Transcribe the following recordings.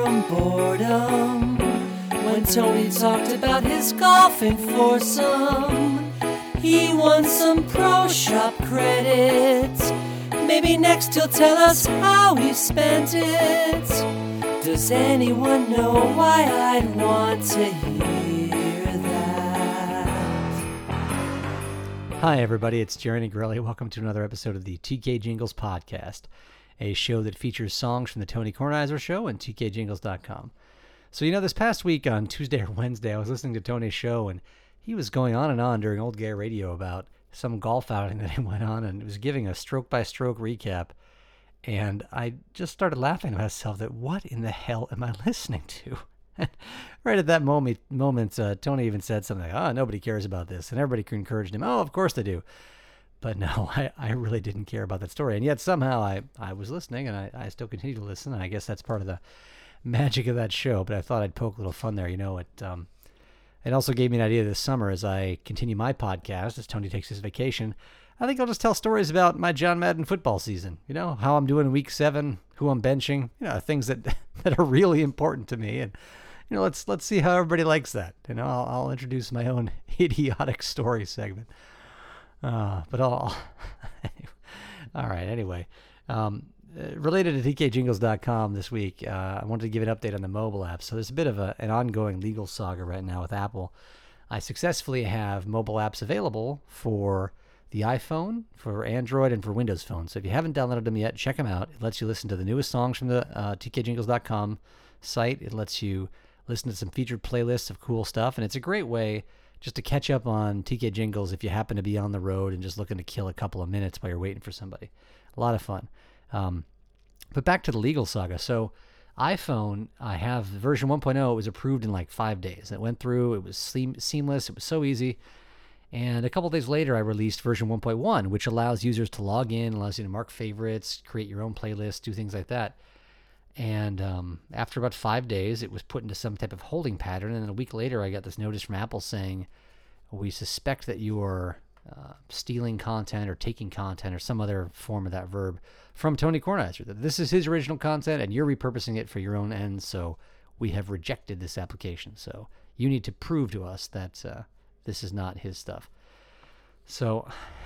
from boredom when Tony talked about his golfing foursome. He won some pro shop credits. Maybe next he'll tell us how he spent it. Does anyone know why I'd want to hear that? Hi everybody, it's Jerry Negrelli. Welcome to another episode of the TK Jingles Podcast, a show that features songs from the Tony Kornheiser Show and tkjingles.com. So, this past week on Tuesday or Wednesday, I was listening to Tony's show, and he was going on and on during Old Gay Radio about some golf outing that he went on, and it was giving a stroke-by-stroke recap. And I just started laughing to myself that what in the hell am I listening to? Right at that moment, Tony even said something like, nobody cares about this. And everybody encouraged him, of course they do. But no, I really didn't care about that story. And yet somehow I was listening, and I still continue to listen. And I guess that's part of the magic of that show. But I thought I'd poke a little fun there. It also gave me an idea this summer as I continue my podcast, as Tony takes his vacation. I think I'll just tell stories about my John Madden football season. How I'm doing in week 7, who I'm benching, things that are really important to me. And, let's see how everybody likes that. I'll introduce my own idiotic story segment. But all right, anyway. Related to tkjingles.com this week, I wanted to give an update on the mobile app. So there's a bit of an ongoing legal saga right now with Apple. I successfully have mobile apps available for the iPhone, for Android, and for Windows Phone. So if you haven't downloaded them yet, check them out. It lets you listen to the newest songs from the tkjingles.com site. It lets you listen to some featured playlists of cool stuff. And it's a great way just to catch up on TK Jingles if you happen to be on the road and just looking to kill a couple of minutes while you're waiting for somebody. A lot of fun. But back to the legal saga. So iPhone, I have version 1.0. It was approved in like 5 days. It went through. It was seamless. It was so easy. And a couple of days later, I released version 1.1, which allows users to log in, allows you to mark favorites, create your own playlists, do things like that. And after about 5 days, it was put into some type of holding pattern. And then a week later, I got this notice from Apple saying, we suspect that you are stealing content or taking content or some other form of that verb from Tony Kornheiser, that this is his original content and you're repurposing it for your own ends. So we have rejected this application. So you need to prove to us that this is not his stuff. So,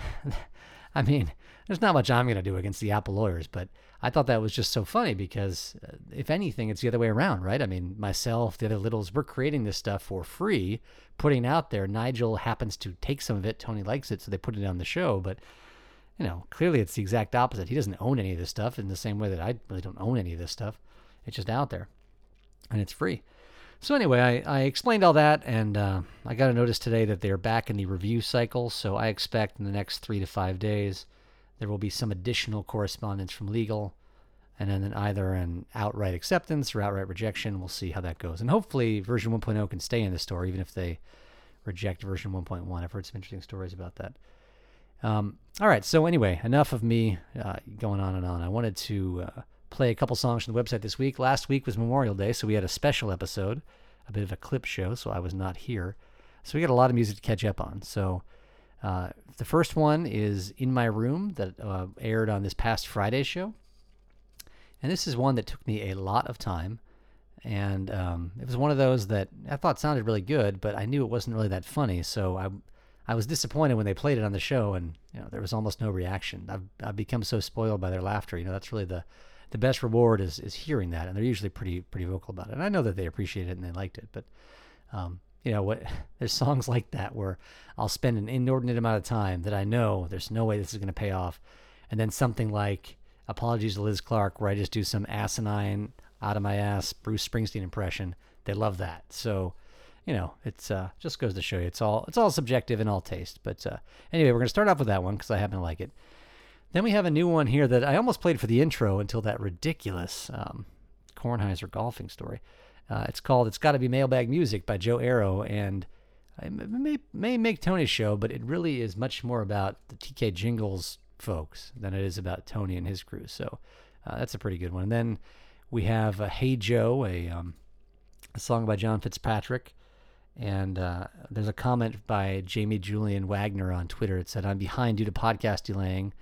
there's not much I'm going to do against the Apple lawyers, but I thought that was just so funny because if anything, it's the other way around, right? Myself, the other littles, we're creating this stuff for free, putting it out there. Nigel happens to take some of it. Tony likes it, so they put it on the show. But, clearly it's the exact opposite. He doesn't own any of this stuff in the same way that I really don't own any of this stuff. It's just out there, and it's free. So anyway, I explained all that, and I got a notice today that they're back in the review cycle. So I expect in the next 3 to 5 days, there will be some additional correspondence from legal, and then either an outright acceptance or outright rejection. We'll see how that goes. And hopefully version 1.0 can stay in the store, even if they reject version 1.1. I've heard some interesting stories about that. All right, so anyway, enough of me going on and on. I wanted to play a couple songs from the website this week. Last week was Memorial Day, so we had a special episode, a bit of a clip show, so I was not here. So we got a lot of music to catch up on. So the first one is In My Room that aired on this past Friday's show. And this is one that took me a lot of time. And it was one of those that I thought sounded really good, but I knew it wasn't really that funny. So I was disappointed when they played it on the show, and there was almost no reaction. I've become so spoiled by their laughter. That's really the best reward is hearing that, and they're usually pretty vocal about it. And I know that they appreciate it and they liked it, but there's songs like that where I'll spend an inordinate amount of time that I know there's no way this is going to pay off, and then something like Apologies to Liz Clark, where I just do some asinine, out of my ass Bruce Springsteen impression. They love that. So, it's just goes to show you it's all subjective and all taste. But anyway, we're going to start off with that one because I happen to like it. Then we have a new one here that I almost played for the intro until that ridiculous Kornheiser golfing story. It's called It's Gotta Be Mailbag Music by Joe Arrow, and it may make Tony's show, but it really is much more about the TK Jingles folks than it is about Tony and his crew. So that's a pretty good one. And then we have Hey Joe, a song by John Fitzpatrick. And there's a comment by Jamie Julian Wagner on Twitter. It said, I'm behind due to podcast delaying,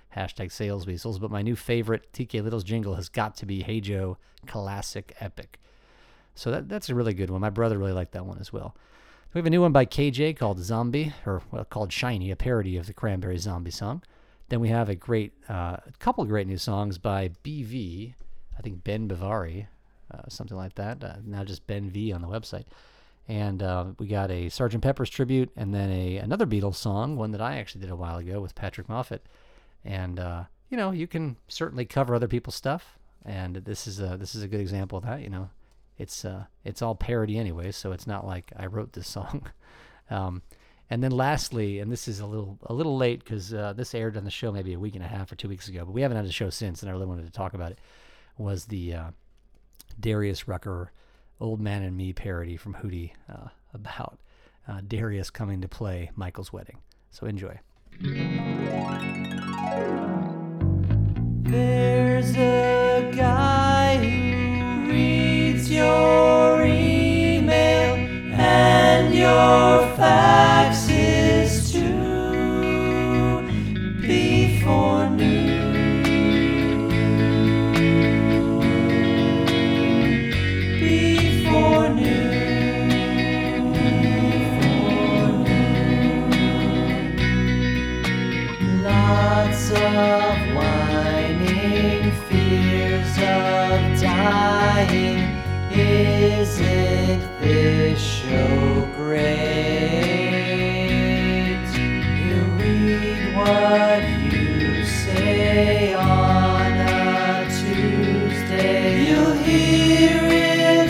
#SalesWeasels, but my new favorite TK Littles jingle has got to be Hey Joe, Classic Epic. So that's a really good one. My brother really liked that one as well. We have a new one by KJ called Zombie, or called Shiny, a parody of the Cranberries Zombie song. Then we have a couple of great new songs by BV, I think Ben Bivari, something like that. Now just Ben V on the website. And we got a Sgt. Pepper's tribute, and then another Beatles song, one that I actually did a while ago with Patrick Moffat. And you can certainly cover other people's stuff, and this is a good example of that. It's all parody anyway, so it's not like I wrote this song. And then lastly, and this is a little late because this aired on the show maybe a week and a half or 2 weeks ago, but we haven't had a show since, and I really wanted to talk about it, was the Darius Rucker Old Man and Me parody from Hootie about Darius coming to play Michael's wedding. So enjoy. There's a guy who reads your email and your faxes too before noon. Before noon. Lots of whining, fears of dying. Isn't this show great? You read what you say on a Tuesday. You'll hear it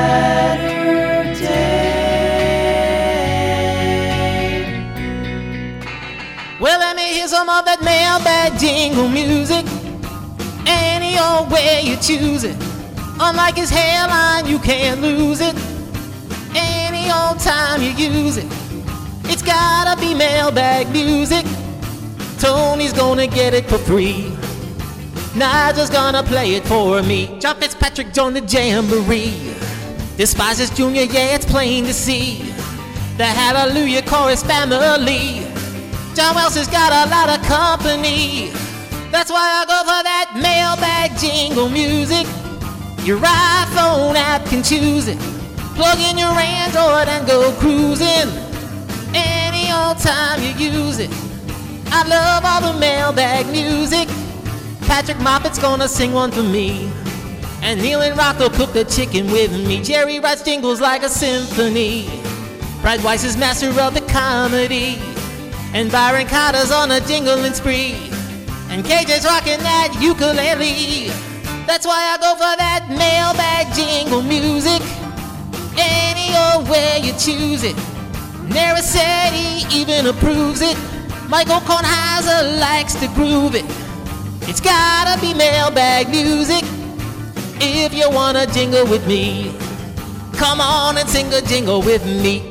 Saturday. Well, let me hear some of that mailbag jingle music. Any old way you choose it. Unlike his hairline, you can't lose it. Any old time you use it. It's gotta be mailbag music. Tony's gonna get it for free. Nigel's gonna play it for me. John Fitzpatrick joined the jamboree. Despises Junior, yeah, it's plain to see. The Hallelujah Chorus family. John Wells has got a lot of company. That's why I go for that mailbag jingle music. Your iPhone app can choose it. Plug in your Android and go cruising. Any old time you use it. I love all the mailbag music. Patrick Moffat's gonna sing one for me. And Neil and Rock will cook the chicken with me. Jerry writes jingles like a symphony. Brad Weiss is master of the comedy. And Byron Carter's on a jingling spree. And KJ's rocking that ukulele. That's why I go for that mailbag jingle music. Any old way you choose it. Nara said he even approves it. Michael Kornheiser likes to groove it. It's gotta be mailbag music. If you wanna jingle with me, come on and sing a jingle with me.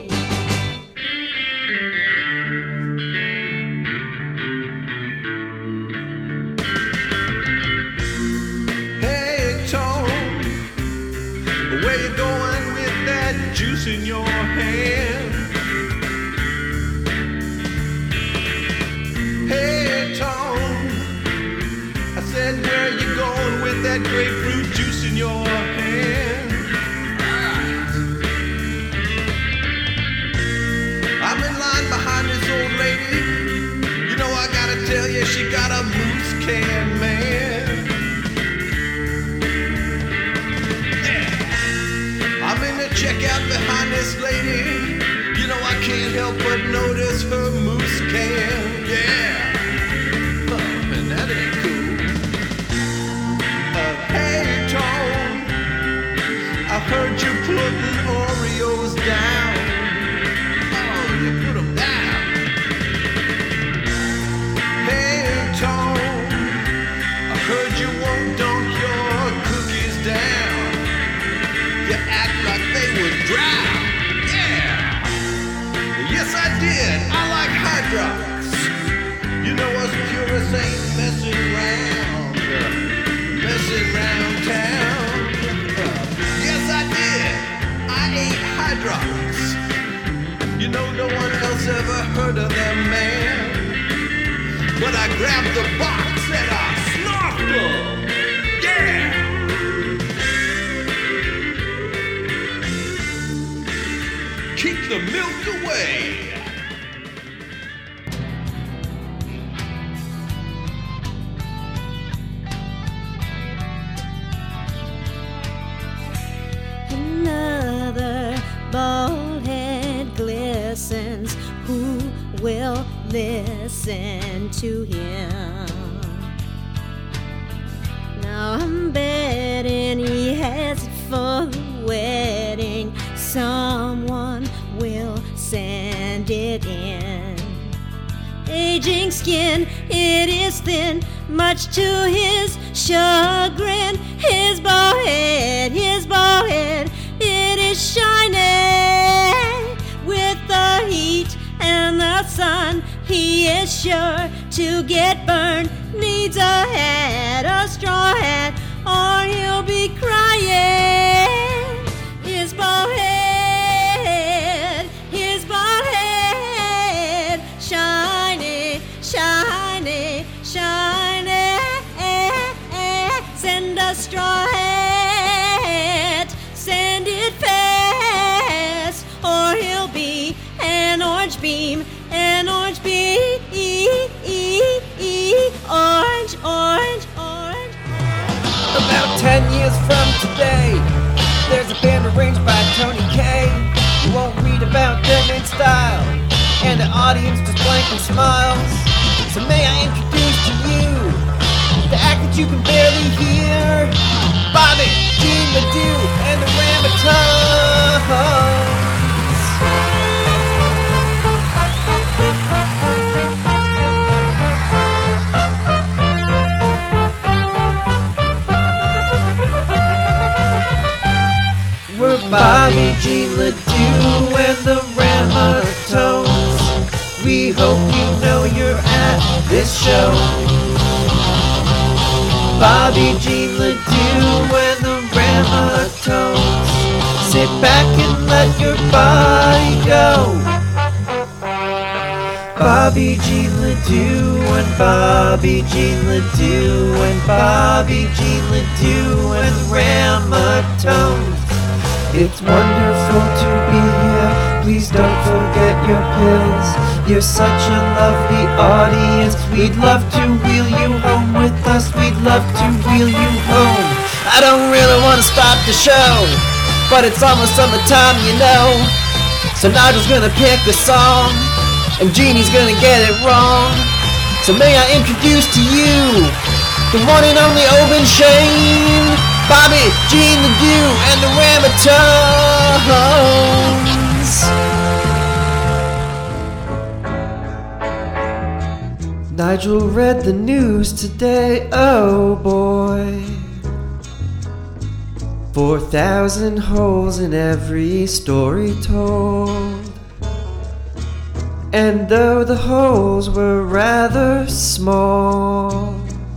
Where you going with that juice in your hand? Hey, Tom, I said, where you going with that grapefruit juice in your hand? I'm in line behind this old lady. You know I gotta tell you, she got a moose can, man. I'm in the checkout behind this lady. You know I can't help but notice her moose can. Yeah. Oh, man, that ain't cool. Hey, Tom, I heard you putting Oreos down. Oh, you put them down. Hey, Tom, I heard you won't dunk your cookies down. You act like they would drown. Yeah. Yes, I did. I like hydrox. You know us purists ain't messing around town. Yes, I did. I ate hydrox. You know no one else ever heard of them, man. But I grabbed the box and I snorfed them. Yeah. keep the milk away. Another bald head glistens. Who will listen to him? Now I'm betting he has it for the wedding. Someone will send it in. Aging skin, it is thin, much to his chagrin. His bald head, it is shining with the heat and the sun. He is sure to get burned, needs a hat, a straw hat, or he'll be crying. His bald head, shiny, shiny, shiny. Send a straw hat, send it fast, or he'll be an orange beam, an orange beam. Orange, orange, orange. About 10 years from today, there's a band arranged by Tony K. You won't read about them in style, and the audience just blankly smiles. So may I introduce to you the act that you can barely hear, Bobby, Jean Ledoux, and the Ramatons. We're Bobby, Jean Ledoux, and the Ramatones. We hope you know you're at this show. Bobby, Jean Ledoux, and the Ramatones. Sit back and let your body go. Bobby, Jean Ledoux, and Bobby, Jean Ledoux, and Bobby, Jean Ledoux, and the Ramatones. It's wonderful to be here. Please don't forget your pills. You're such a lovely audience. We'd love to wheel you home with us. We'd love to wheel you home. I don't really want to stop the show, but it's almost summertime, you know. So Nigel's gonna pick a song, and Jeannie's gonna get it wrong. So may I introduce to you the one and only Oban Shane, Bobby, Jean Ledoux, and the Ramatones. Nigel read the news today, oh boy. 4,000 holes in every story told. And though the holes were rather small,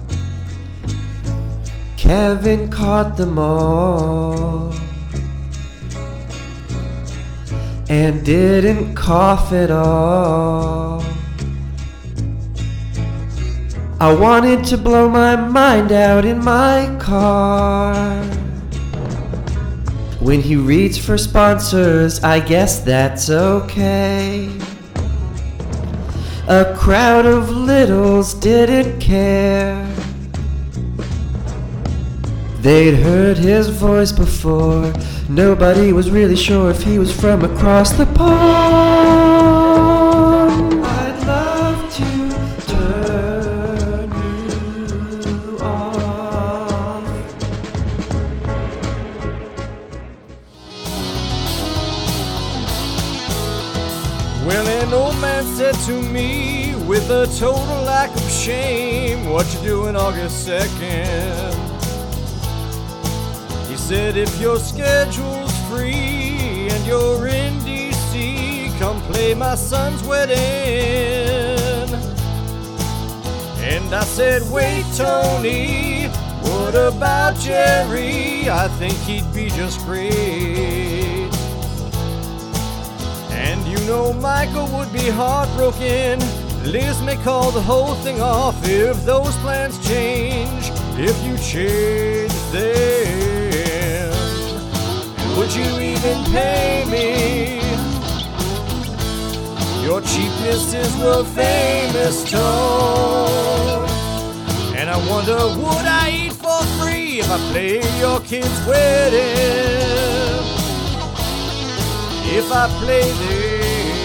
Kevin caught them all and didn't cough at all. I wanted to blow my mind out in my car. When he reads for sponsors, I guess that's okay. A crowd of littles didn't care. They'd heard his voice before. Nobody was really sure if he was from across the pond. I'd love to turn you off. Well, an old man said to me with a total lack of shame, "What you doing August 2nd?" He said, "If your schedule's free and you're in DC, come play my son's wedding." And I said, "Wait, Tony, what about Jerry? I think he'd be just great." And you know Michael would be heartbroken. Liz may call the whole thing off if those plans change, if you change them. Would you even pay me Your cheapness is world famous, Tone. And I wonder, would I eat for free if I played your kid's wedding? If I played it.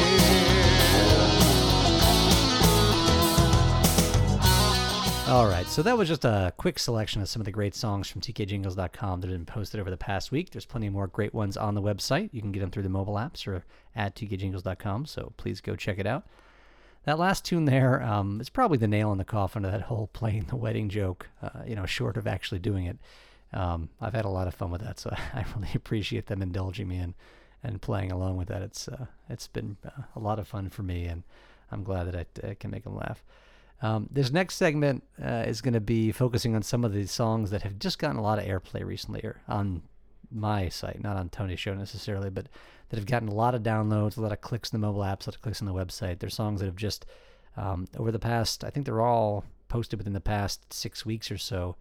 All right, so that was just a quick selection of some of the great songs from tkjingles.com that have been posted over the past week. There's plenty more great ones on the website. You can get them through the mobile apps or at tkjingles.com, so please go check it out. That last tune there is probably the nail in the coffin of that whole playing the wedding joke, short of actually doing it. I've had a lot of fun with that, so I really appreciate them indulging me and playing along with that. It's been a lot of fun for me, and I'm glad that I can make them laugh. This next segment is going to be focusing on some of the songs that have just gotten a lot of airplay recently, or on my site, not on Tony's show necessarily, but that have gotten a lot of downloads, a lot of clicks in the mobile apps, a lot of clicks on the website. They're songs that have just, over the past, I think they're all posted within the past 6 weeks or so.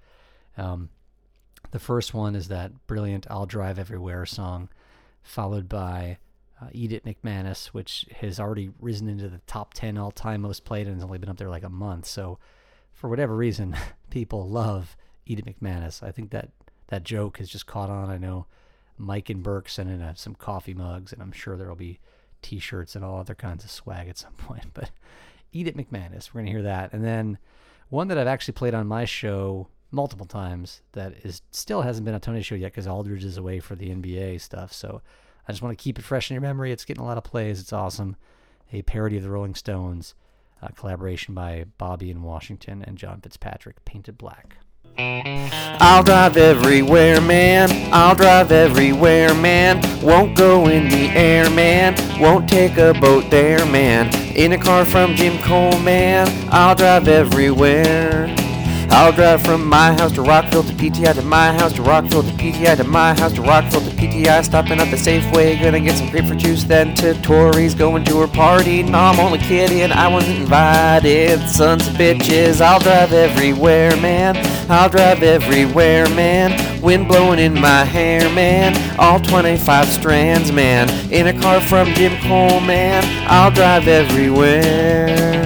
The first one is that brilliant I'll Drive Everywhere song, followed by Eat It McManus, which has already risen into the top 10 all-time most played and has only been up there like a month. So for whatever reason, people love Eat It McManus. I think that joke has just caught on. I know Mike and Burke sent in some coffee mugs, and I'm sure there will be t-shirts and all other kinds of swag at some point. But Eat It McManus, we're going to hear that. And then one that I've actually played on my show multiple times that still hasn't been on Tony's show yet because Aldridge is away for the NBA stuff. So I just want to keep it fresh in your memory. It's getting a lot of plays. It's awesome. A parody of the Rolling Stones, collaboration by Bobby in Washington and John Fitzpatrick, Painted Black. I'll drive everywhere, man. I'll drive everywhere, man. Won't go in the air, man. Won't take a boat there, man. In a car from Jim Coleman, I'll drive everywhere. I'll drive from my house to Rockville to PTI to my house to Rockville to PTI to my house to Rockville to PTI. Stopping at the Safeway, gonna get some grapefruit juice. Then to Tori's, going to her party. No, I'm only kidding, I wasn't invited. Sons of bitches, I'll drive everywhere, man. I'll drive everywhere, man. Wind blowing in my hair, man. All 25 strands, man. In a car from Jim Coleman, I'll drive everywhere.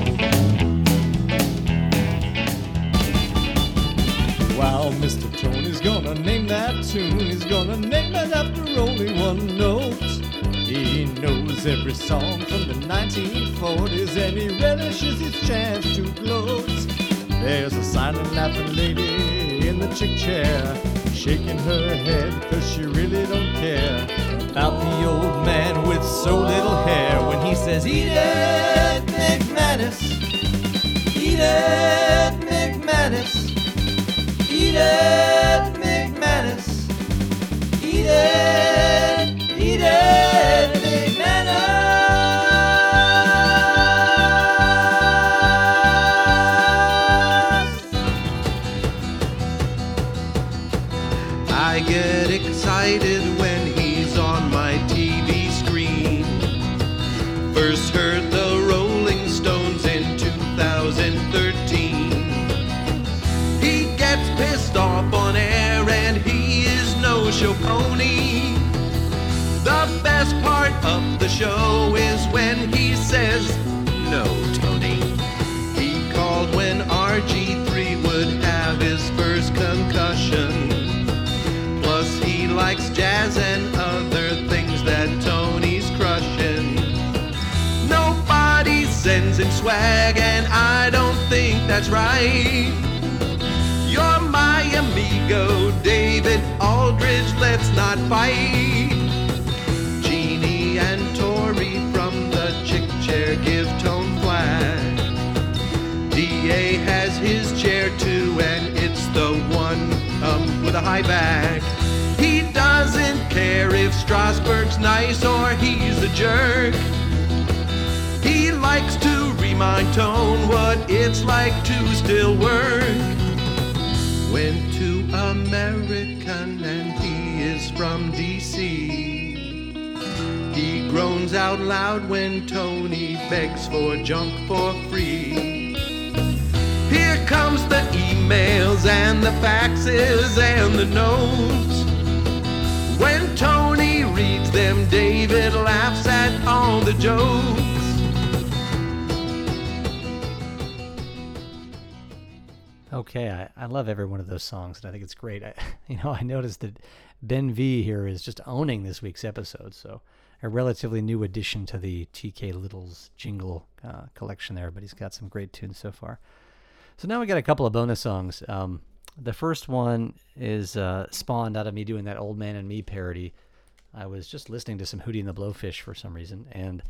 Mr. Tony's gonna name that tune. He's gonna name it after only one note. He knows every song from the 1940s, and he relishes his chance to gloat. There's a silent laughing lady in the chick chair, shaking her head 'cause she really don't care about the old man with so little hair when he says, "Eat it, McManus. Eat it, McManus. Eat it, McManus. Eat it, McManus." I get excited when he's on my TV screen. First heard the Rolling Stones in 2013. He gets pissed off on air and he is no show pony. The best part of the show is when he says, "No, Tony." He called when RG3 would have his first concussion. Plus he likes jazz and other things that Tony's crushing. Nobody sends him swag and I don't think that's right. You're my amigo, David Aldridge, let's not fight. Jeannie and Tori from the chick chair give Tone flack. DA has his chair too, and it's the one with a high back. He doesn't care if Strasberg's nice or he's a jerk. He likes to remind Tone what it's like to still work. Went to American and he is from DC. He groans out loud when Tony begs for junk for free. Here comes the emails and the faxes and the notes. When Tony reads them, David laughs at all the jokes. Okay, I love every one of those songs, and I think it's great. I noticed that Ben V here is just owning this week's episode, so a relatively new addition to the TK Littles jingle collection there, but he's got some great tunes so far. So now we got a couple of bonus songs. The first one is spawned out of me doing that Old Man and Me parody. I was just listening to some Hootie and the Blowfish for some reason, and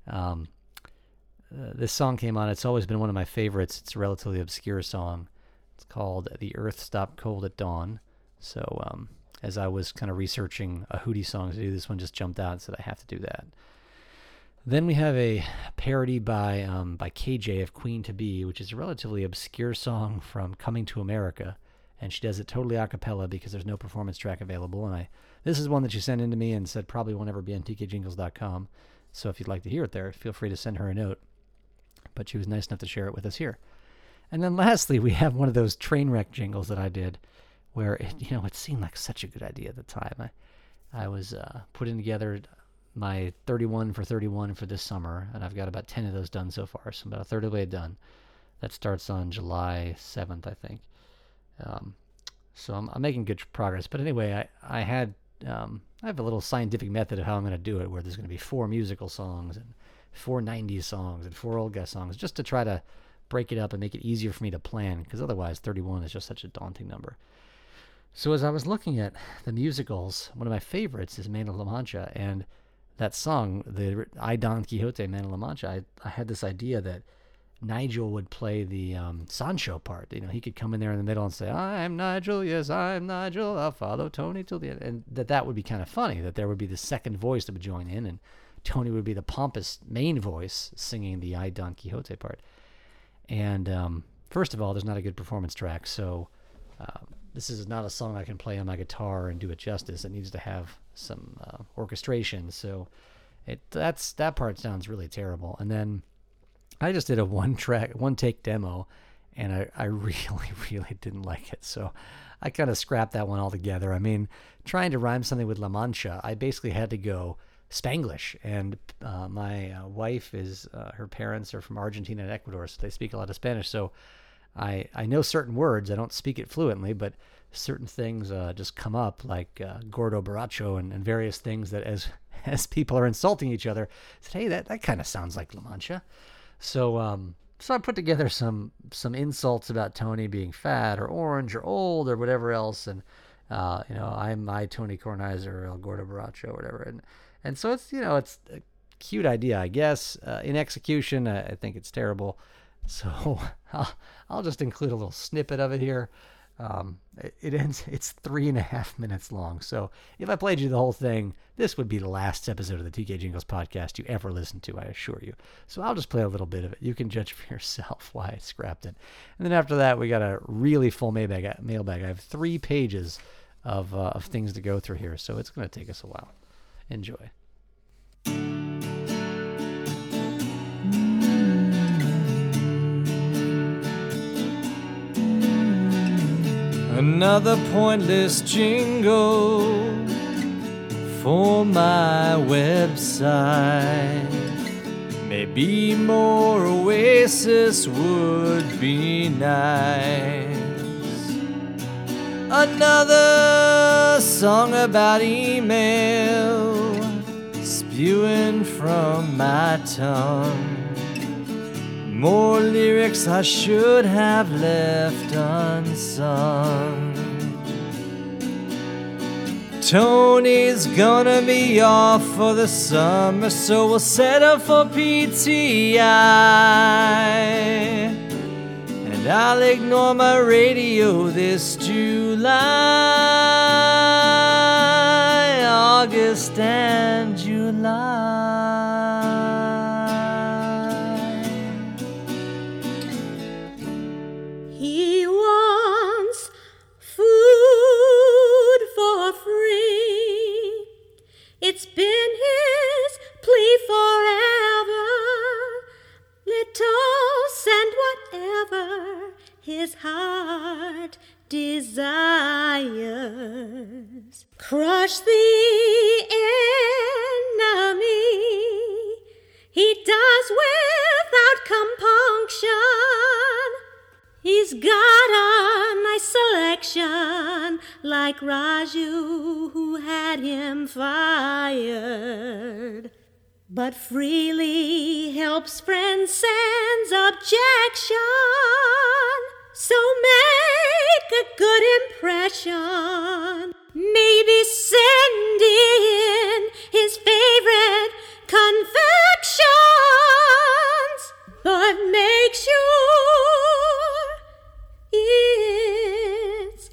this song came on. It's always been one of my favorites. It's a relatively obscure song. It's called The Earth Stopped Cold at Dawn. So as I was kind of researching a Hootie song to do, this one just jumped out and said I have to do that. Then we have a parody by KJ of Queen to Be, which is a relatively obscure song from Coming to America, and she does it totally a cappella because there's no performance track available. And this is one that she sent in to me and said probably won't ever be on tkjingles.com. So if you'd like to hear it there, feel free to send her a note. But she was nice enough to share it with us here. And then lastly, we have one of those train wreck jingles that I did where it seemed like such a good idea at the time. I was putting together my 31 for 31 for this summer, and I've got about 10 of those done so far, so about a third of the way done. That starts on July 7th, I think. So I'm making good progress. But anyway, I have a little scientific method of how I'm going to do it, where there's going to be 4 musical songs and 4 90s songs and 4 old guy songs, just to try to break it up and make it easier for me to plan, because otherwise 31 is just such a daunting number. So as I was looking at the musicals, one of my favorites is Man of La Mancha, and that song, the I Don Quixote, Man of La Mancha, I had this idea that Nigel would play the Sancho part. He could come in there in the middle and say, I'm Nigel, yes, I'm Nigel, I'll follow Tony till the end. And that would be kind of funny, that there would be the second voice that would join in, and Tony would be the pompous main voice singing the I Don Quixote part. And first of all, there's not a good performance track, so this is not a song I can play on my guitar and do it justice. It needs to have some orchestration, so that part sounds really terrible. And then I just did a one take demo, and I really, really didn't like it, so I kind of scrapped that one altogether. I mean, trying to rhyme something with La Mancha, I basically had to go Spanglish, and my wife her parents are from Argentina and Ecuador, so they speak a lot of Spanish, so I know certain words. I don't speak it fluently, but certain things just come up, like gordo borracho and various things that as people are insulting each other, said, hey, that kind of sounds like La Mancha. So I put together some insults about Tony being fat or orange or old or whatever else, and I'm my Tony Kornheiser, El Gordo Borracho, or whatever, and so it's it's a cute idea, I guess. In execution, I think it's terrible. So I'll just include a little snippet of it here. It ends. It's 3.5 minutes long. So if I played you the whole thing, this would be the last episode of the TK Jingles podcast you ever listen to, I assure you. So I'll just play a little bit of it. You can judge for yourself why I scrapped it. And then after that, we got a really full mailbag. I have 3 pages of things to go through here, so it's going to take us a while. Enjoy. Another pointless jingle for my website. Maybe more Oasis would be nice. Another song about email spewing from my tongue. More lyrics I should have left unsung. Tony's gonna be off for the summer, so we'll settle for PTI. And I'll ignore my radio this July, August and July. He wants food for free. It's been his plea forever. Littles and whatever his heart desires. Crush the enemy. He does without compunction. He's got a affection like Raju, who had him fired, but freely helps friends sends objection. So make a good impression. Maybe send in his favorite confections, but make sure it's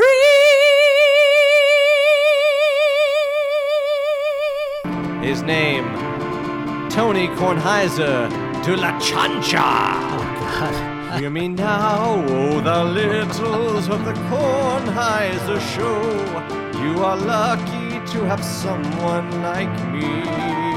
free. His name, Tony Kornheiser de la Chancha. Oh, God. Hear me now, oh, the littles of the Kornheiser show. You are lucky to have someone like me.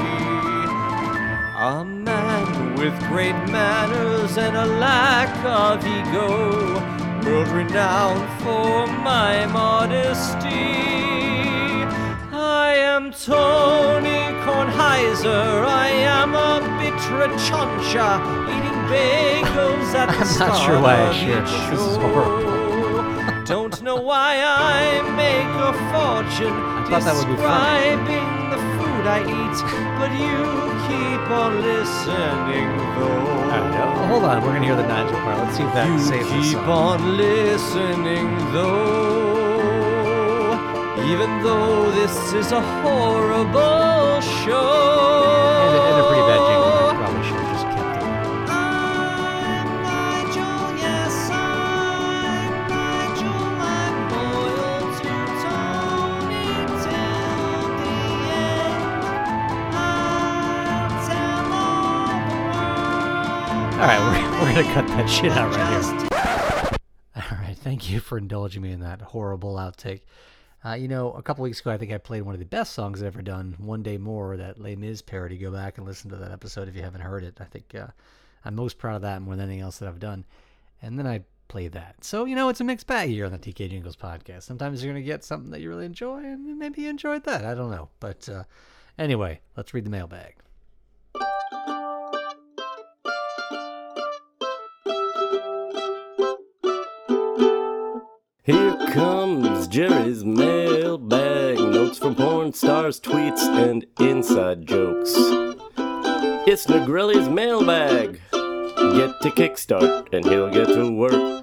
A man with great manners and a lack of ego, world renowned for my modesty. I am Tony Kornheiser, I am a bitter chancha, eating bagels at the I'm start not sure why I of shared each this. This is horrible. show. Don't know why I make a fortune thought that would be funny. describing the food I eat, but you keep on listening though. Hold on, we're going to hear the Nigel part. Let's see if that You saves the keep song. on listening though, even though this is a horrible show. And a pretty bad jingle. I probably should have just kept it. I'm Nigel, yes, I'm Nigel. I'm loyal to Tony till the end. I'll tell all the world. All right, we're going to cut that shit out right here. All right, thank you for indulging me in that horrible outtake. You know, a couple weeks ago, I think I played one of the best songs I've ever done, One Day More, that Les Mis parody. Go back and listen to that episode if you haven't heard it. I think I'm most proud of that more than anything else that I've done. And then I played that. So, you know, it's a mixed bag here on the TK Jingles podcast. Sometimes you're going to get something that you really enjoy, and maybe you enjoyed that. I don't know. But anyway, let's read the mailbag. Here comes Jerry's mailbag. Notes from porn stars, tweets, and inside jokes. It's Negrelli's mailbag. Get to Kickstart and he'll get to work.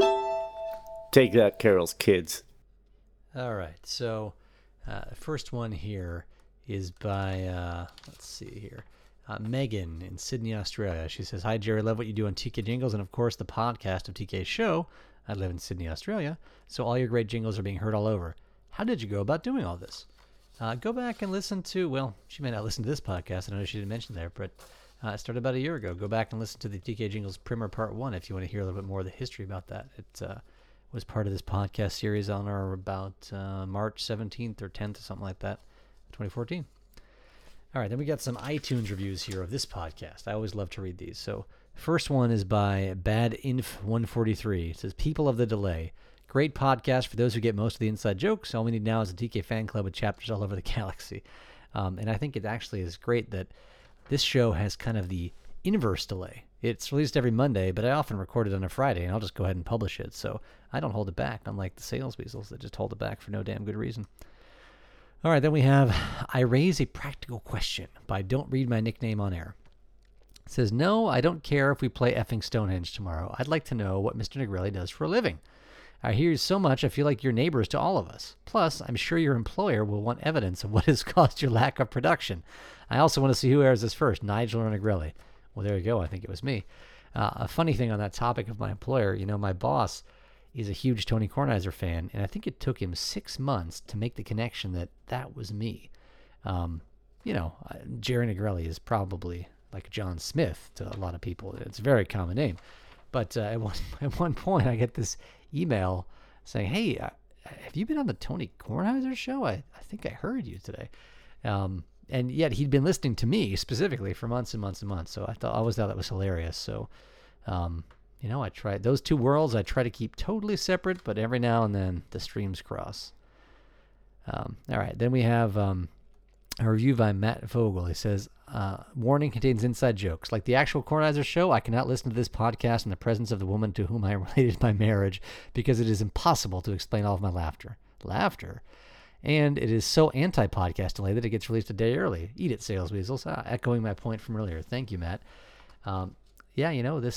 Take that, Carol's kids. All right, so first one here is by, let's see here, Megan in Sydney, Australia. She says, "Hi, Jerry, love what you do on TK Jingles and, of course, the podcast of TK's show. I live in Sydney, Australia, so all your great jingles are being heard all over. How did you go about doing all this?" Go back and listen to, well, she may not listen to this podcast. I know she didn't mention there, but it started about a year ago. Go back and listen to the TK Jingles Primer Part 1 if you want to hear a little bit more of the history about that. It was part of this podcast series on or about March 17th or 10th or something like that, 2014. All right, then we got some iTunes reviews here of this podcast. I always love to read these. So first one is by BadInf143. It says, "People of the Delay. Great podcast for those who get most of the inside jokes. All we need now is a TK fan club with chapters all over the galaxy." And I think it actually is great that this show has kind of the inverse delay. It's released every Monday, but I often record it on a Friday, and I'll just go ahead and publish it. So I don't hold it back, unlike the sales weasels that just hold it back for no damn good reason. All right, then we have I Raise a Practical Question by Don't Read My Nickname on Air. It says, "No, I don't care if we play effing Stonehenge tomorrow. I'd like to know what Mr. Negrelli does for a living. I hear you so much, I feel like you're neighbors to all of us. Plus, I'm sure your employer will want evidence of what has caused your lack of production. I also want to see who airs this first, Nigel or Negrelli." Well, there you go. I think it was me. A funny thing on that topic of my employer, you know, my boss is a huge Tony Kornheiser fan, and I think it took him 6 months to make the connection that that was me. You know, Jerry Negrelli is probably like John Smith to a lot of people. It's a very common name. But at one point, I get this email saying, "Hey, have you been on the Tony Kornheiser show? I think I heard you today." And yet he'd been listening to me specifically for months and months and months. So I always thought that was hilarious. So, you know, I try those two worlds. I try to keep totally separate, but every now and then the streams cross. All right. Then we have A review by Matt Vogel. He says, warning contains inside jokes. Like the actual Kornizer show, I cannot listen to this podcast in the presence of the woman to whom I am related by marriage because it is impossible to explain all of my laughter. And it is so anti-podcast delay that it gets released a day early. Eat it, sales weasels. Echoing my point from earlier. Thank you, Matt. This...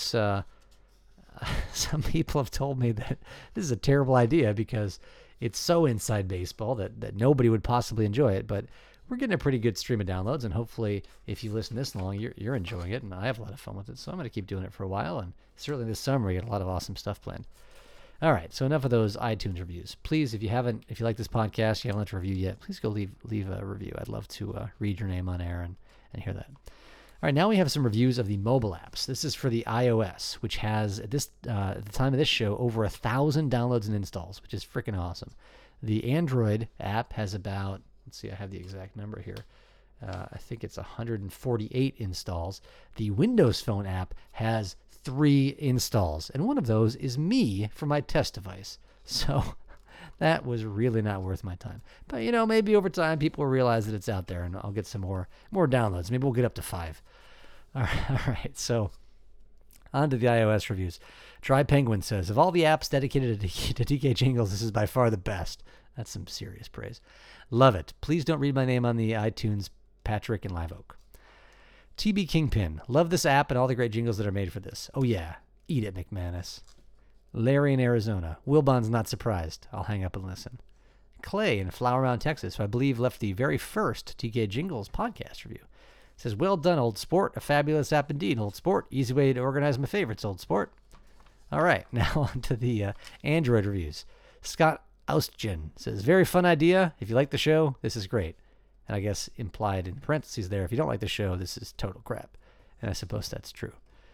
some people have told me that this is a terrible idea because it's so inside baseball that nobody would possibly enjoy it. But we're getting a pretty good stream of downloads, and hopefully if you listen this long, you're enjoying it, and I have a lot of fun with it. So I'm going to keep doing it for a while, and certainly this summer we get a lot of awesome stuff planned. All right, so enough of those iTunes reviews. Please, if you like this podcast, you haven't left a review yet, please go leave a review. I'd love to read your name on air and hear that. All right, now we have some reviews of the mobile apps. This is for the iOS, which has, at the time of this show, over 1,000 downloads and installs, which is freaking awesome. The Android app has about, let's see, I have the exact number here. I think it's 148 installs. The Windows Phone app has 3 installs, and one of those is me for my test device. So that was really not worth my time. But, maybe over time people will realize that it's out there, and I'll get some more downloads. Maybe we'll get up to 5. All right, so on to the iOS reviews. Dry Penguin says, of all the apps dedicated to TK Jingles, this is by far the best. That's some serious praise. Love it. Please don't read my name on the iTunes, Patrick and Live Oak. TB Kingpin, love this app and all the great jingles that are made for this. Oh yeah, eat it, McManus. Larry in Arizona, Wilbon's not surprised. I'll hang up and listen. Clay in Flower Mound, Texas, who I believe left the very first TK Jingles podcast review. Says, well done, Old Sport. A fabulous app indeed, Old Sport. Easy way to organize my favorites, Old Sport. All right, now on to the Android reviews. Scott Austgen says, very fun idea. If you like the show, this is great. And I guess implied in parentheses there, if you don't like the show, this is total crap. And I suppose that's true.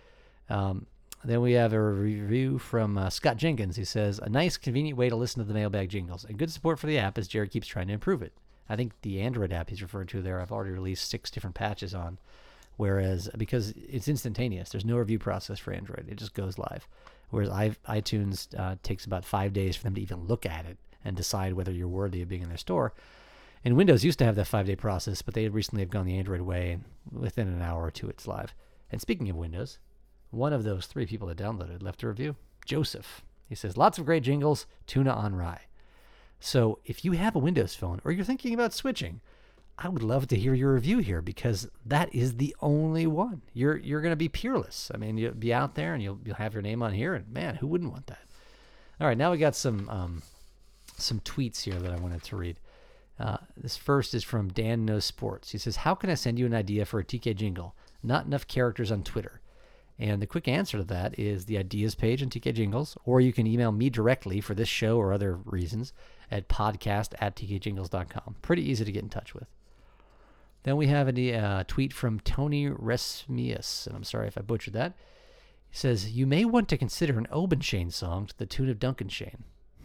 Then we have a review from Scott Jenkins. He says, a nice, convenient way to listen to the mailbag jingles. And good support for the app as Jared keeps trying to improve it. I think the Android app he's referring to there, I've already released 6 different patches on. Whereas, because it's instantaneous, there's no review process for Android. It just goes live. Whereas iTunes takes about 5 days for them to even look at it and decide whether you're worthy of being in their store. And Windows used to have that 5-day process, but they recently have gone the Android way, and within an hour or two, it's live. And speaking of Windows, one of those 3 people that downloaded left a review, Joseph. He says, lots of great jingles, tuna on rye. So if you have a Windows phone or you're thinking about switching, I would love to hear your review here because that is the only one. You're going to be peerless. I mean, you'll be out there and you'll have your name on here, and man, who wouldn't want that? All right, now we got some tweets here that I wanted to read. This first is from Dan Knows Sports. He says, how can I send you an idea for a TK jingle? Not enough characters on Twitter. And the quick answer to that is the ideas page on TK Jingles, or you can email me directly for this show or other reasons at podcast@tkjingles.com. Pretty easy to get in touch with. Then we have a tweet from Tony Resmius, and I'm sorry if I butchered that. He says, you may want to consider an Obenshane song to the tune of Duncan Shane.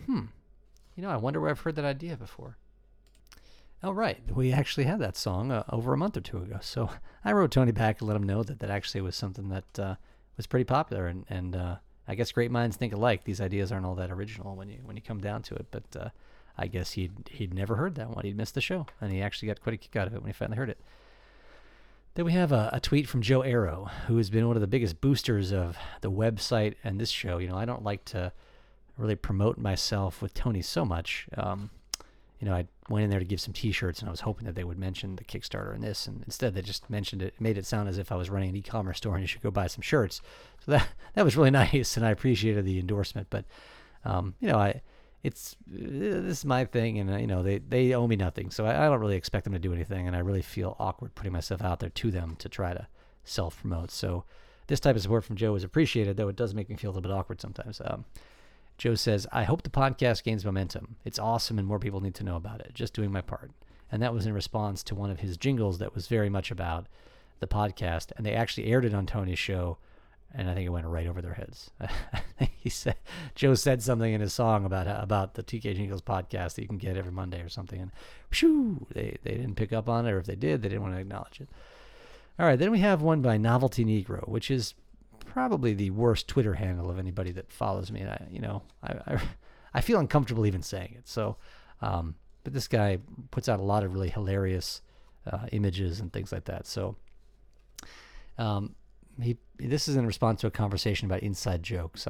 I wonder where I've heard that idea before. Oh, right. We actually had that song over a month or 2 ago. So I wrote Tony back and let him know that actually was something that was pretty popular. And I guess great minds think alike. These ideas aren't all that original when you come down to it. But I guess he'd never heard that one. He'd missed the show. And he actually got quite a kick out of it when he finally heard it. Then we have a tweet from Joe Arrow, who has been one of the biggest boosters of the website and this show. I don't like to really promote myself with Tony so much. I went in there to give some T-shirts, and I was hoping that they would mention the Kickstarter and this, and instead they just mentioned it, made it sound as if I was running an e-commerce store and you should go buy some shirts. So that was really nice, and I appreciated the endorsement. But this is my thing, and they owe me nothing, so I don't really expect them to do anything, and I really feel awkward putting myself out there to them to try to self-promote. So this type of support from Joe is appreciated, though it does make me feel a little bit awkward sometimes. Joe says, I hope the podcast gains momentum. It's awesome and more people need to know about it. Just doing my part. And that was in response to one of his jingles that was very much about the podcast. And they actually aired it on Tony's show, and I think it went right over their heads. Joe said something in his song about the TK Jingles podcast that you can get every Monday or something. And shoo, they didn't pick up on it, or if they did, they didn't want to acknowledge it. All right, then we have one by Novelty Negro, which is probably the worst Twitter handle of anybody that follows me. And I feel uncomfortable even saying it. So, but this guy puts out a lot of really hilarious images and things like that. So this is in response to a conversation about inside jokes.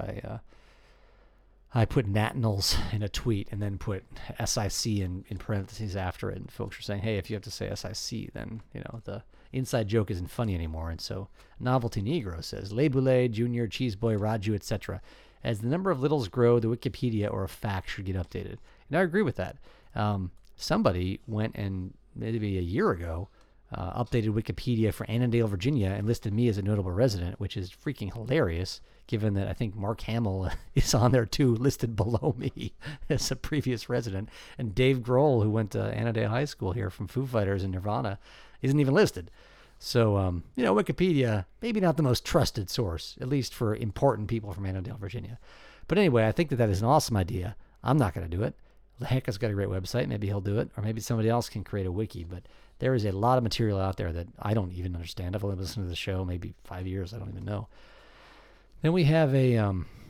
I put Natinals in a tweet and then put SIC in parentheses after it. And folks were saying, hey, if you have to say SIC, then, the inside joke isn't funny anymore. And so Novelty Negro says, Le Boulay, Junior, Cheeseboy, Raju, etc. As the number of littles grow, the Wikipedia or a fact should get updated. And I agree with that. Somebody went and maybe a year ago updated Wikipedia for Annandale, Virginia, and listed me as a notable resident, which is freaking hilarious, given that I think Mark Hamill is on there too, listed below me as a previous resident. And Dave Grohl, who went to Annandale High School here from Foo Fighters and Nirvana, isn't even listed. So, Wikipedia, maybe not the most trusted source, at least for important people from Annandale, Virginia. But anyway, I think that is an awesome idea. I'm not going to do it. Heck has got a great website. Maybe he'll do it, or maybe somebody else can create a wiki. But there is a lot of material out there that I don't even understand. I've only listened to the show maybe 5 years. I don't even know. Then we have a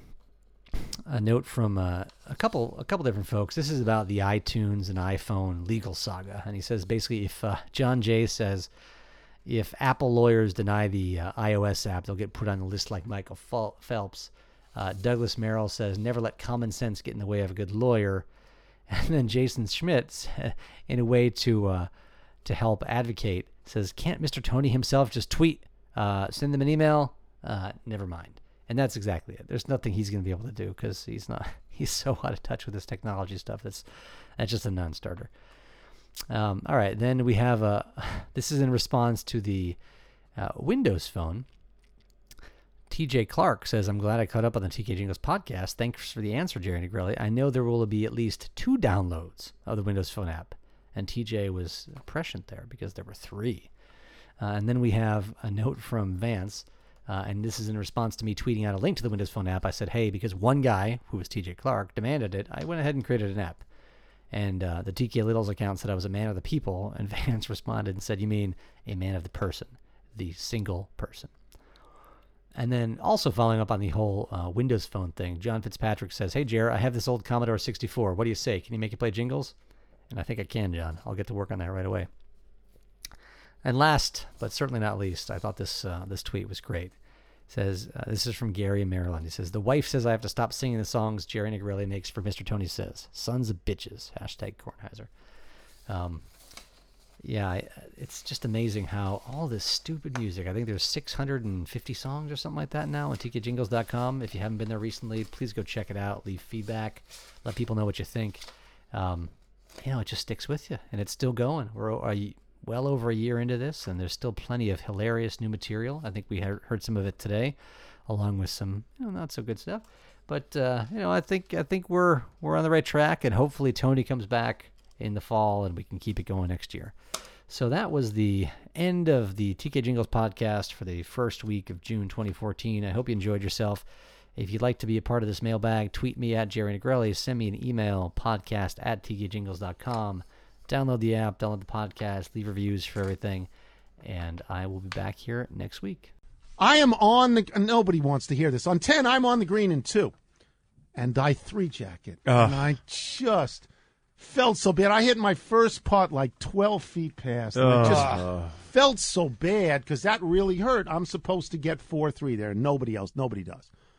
note from a couple different folks. This is about the iTunes and iPhone legal saga, and he says basically if John Jay says if Apple lawyers deny the iOS app, they'll get put on the list like Michael Phelps. Douglas Merrill says never let common sense get in the way of a good lawyer. And then Jason Schmitz, in a way to help advocate, says, can't Mr. Tony himself just tweet, send them an email? Never mind. And that's exactly it. There's nothing he's going to be able to do because he's so out of touch with this technology stuff. That's just a non-starter. All right, then we have this is in response to the Windows Phone. TJ Clark says, I'm glad I caught up on the TK Jingles podcast. Thanks for the answer, Jerry Negrelli. I know there will be at least 2 downloads of the Windows Phone app. And TJ was prescient there because there were 3. And then we have a note from Vance, and this is in response to me tweeting out a link to the Windows Phone app. I said, hey, because one guy, who was TJ Clark, demanded it, I went ahead and created an app. And the TK Littles account said I was a man of the people, and Vance responded and said, you mean a man of the person, the single person. And then also following up on the whole Windows Phone thing, John Fitzpatrick says, hey, Jer, I have this old Commodore 64. What do you say? Can you make it play jingles? And I think I can, John. I'll get to work on that right away. And last, but certainly not least, I thought this tweet was great. It says, this is from Gary in Maryland. He says, the wife says I have to stop singing the songs Jerry Negrelli makes for Mr. Tony Says. Sons of bitches. #Kornheiser. Yeah, it's just amazing how all this stupid music, I think there's 650 songs or something like that now on tkjingles.com. If you haven't been there recently, please go check it out. Leave feedback. Let people know what you think. It just sticks with you, and it's still going. We're well over a year into this, and there's still plenty of hilarious new material. I think we heard some of it today, along with some not so good stuff. But I think we're on the right track, and hopefully Tony comes back in the fall, and we can keep it going next year. So that was the end of the TK Jingles podcast for the first week of June 2014. I hope you enjoyed yourself. If you'd like to be a part of this mailbag, tweet me at Jerry Negrelli, send me an email, podcast@tkjingles.com. Download the app, download the podcast, leave reviews for everything, and I will be back here next week. I am on the... Nobody wants to hear this. On 10, I'm on the green in 2. And I 3-jacket. And I just... felt so bad. I hit my first putt like 12 feet past. And I just felt so bad because that really hurt. I'm supposed to get 4-3 there. Nobody does.